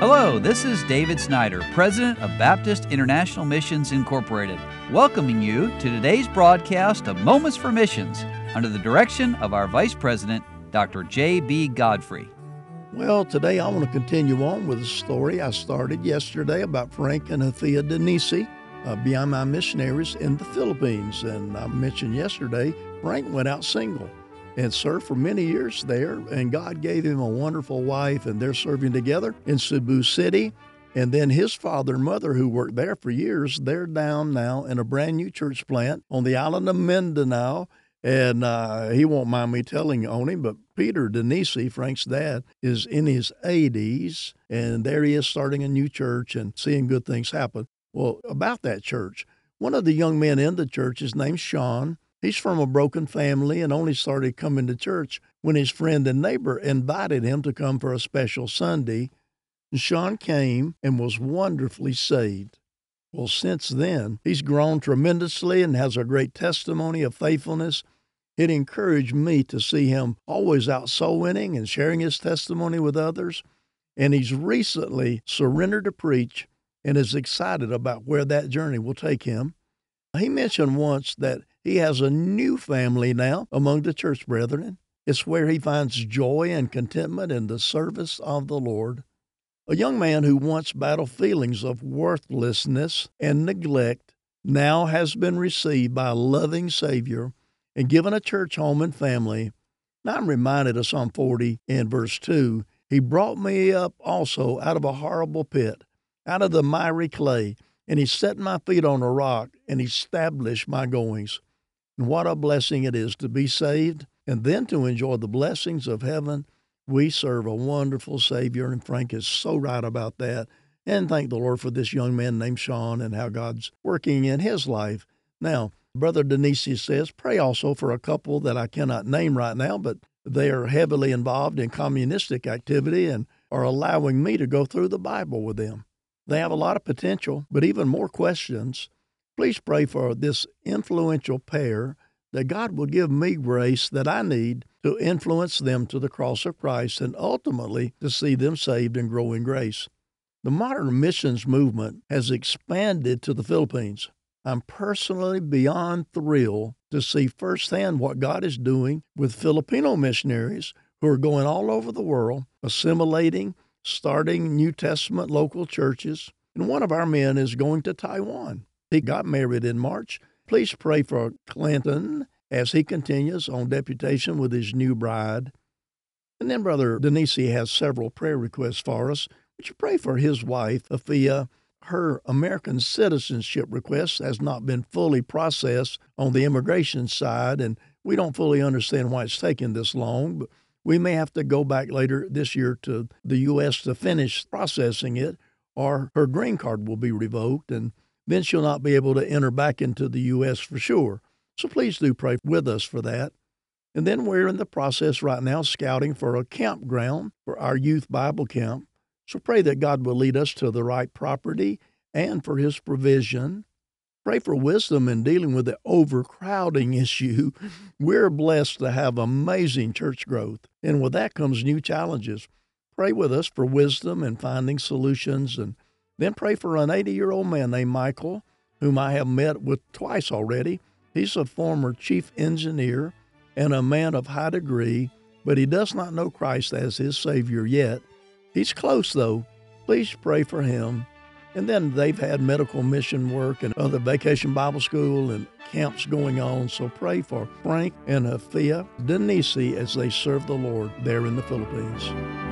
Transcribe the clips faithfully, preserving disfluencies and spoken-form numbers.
Hello, this is David Snyder, President of Baptist International Missions Incorporated, welcoming you to today's broadcast of Moments for Missions under the direction of our Vice President, Doctor J B. Godfrey. Well, today I want to continue on with a story I started yesterday about Frank and Hafia Denisi, uh, B I M I missionaries in the Philippines. And I mentioned yesterday, Frank went out single and served for many years there, and God gave him a wonderful wife, and they're serving together in Cebu City. And then his father and mother, who worked there for years, they're down now in a brand new church plant on the island of Mindanao. And uh, he won't mind me telling on him, but Peter Denisi, Frank's dad, is in his eighties, and there he is starting a new church and seeing good things happen. Well, about that church, one of the young men in the church is named Sean. He's from a broken family and only started coming to church when his friend and neighbor invited him to come for a special Sunday. And Sean came and was wonderfully saved. Well, since then, he's grown tremendously and has a great testimony of faithfulness. It encouraged me to see him always out soul winning and sharing his testimony with others. And he's recently surrendered to preach and is excited about where that journey will take him. He mentioned once that he has a new family now among the church brethren. It's where he finds joy and contentment in the service of the Lord. A young man who once battled feelings of worthlessness and neglect now has been received by a loving Savior and given a church home and family. Now I'm reminded of Psalm forty and verse two. He brought me up also out of a horrible pit, out of the miry clay, and he set my feet on a rock and established my goings. And what a blessing it is to be saved and then to enjoy the blessings of heaven. We serve a wonderful Savior, and Frank is so right about that. And thank the Lord for this young man named Sean and how God's working in his life. Now, Brother Denisi says, pray also for a couple that I cannot name right now, but they are heavily involved in communistic activity and are allowing me to go through the Bible with them. They have a lot of potential, but even more questions. Please pray for this influential pair that God will give me grace that I need to influence them to the cross of Christ and ultimately to see them saved and grow in grace. The modern missions movement has expanded to the Philippines. I'm personally beyond thrilled to see firsthand what God is doing with Filipino missionaries who are going all over the world, assimilating, starting New Testament local churches. And one of our men is going to Taiwan. He got married in March. Please pray for Clinton as he continues on deputation with his new bride. And then Brother Denisi has several prayer requests for us. Would you pray for his wife, Hafia? Her American citizenship request has not been fully processed on the immigration side, and we don't fully understand why it's taken this long, but we may have to go back later this year to the U S to finish processing it, or her green card will be revoked, and then she'll not be able to enter back into the U S for sure. So please do pray with us for that. And then we're in the process right now scouting for a campground for our youth Bible camp. So pray that God will lead us to the right property and for his provision. Pray for wisdom in dealing with the overcrowding issue. We're blessed to have amazing church growth, and with that comes new challenges. Pray with us for wisdom in finding solutions, and then pray for an eighty-year-old man named Michael, whom I have met with twice already. He's a former chief engineer and a man of high degree, but he does not know Christ as his Savior yet. He's close, though. Please pray for him. And then they've had medical mission work and other vacation Bible school and camps going on, so pray for Frank and Hafia Denisi as they serve the Lord there in the Philippines.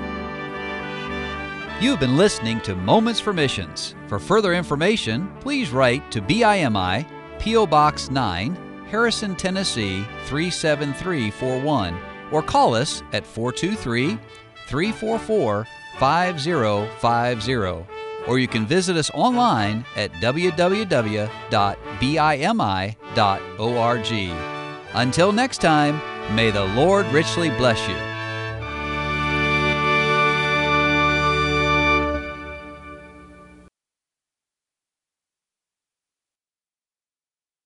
You've been listening to Moments for Missions. For further information, please write to B I M I, P O Box nine, Harrison, Tennessee three seven three four one, or call us at four two three, three four four, five zero five zero. Or you can visit us online at w w w dot b i m i dot org. Until next time, may the Lord richly bless you.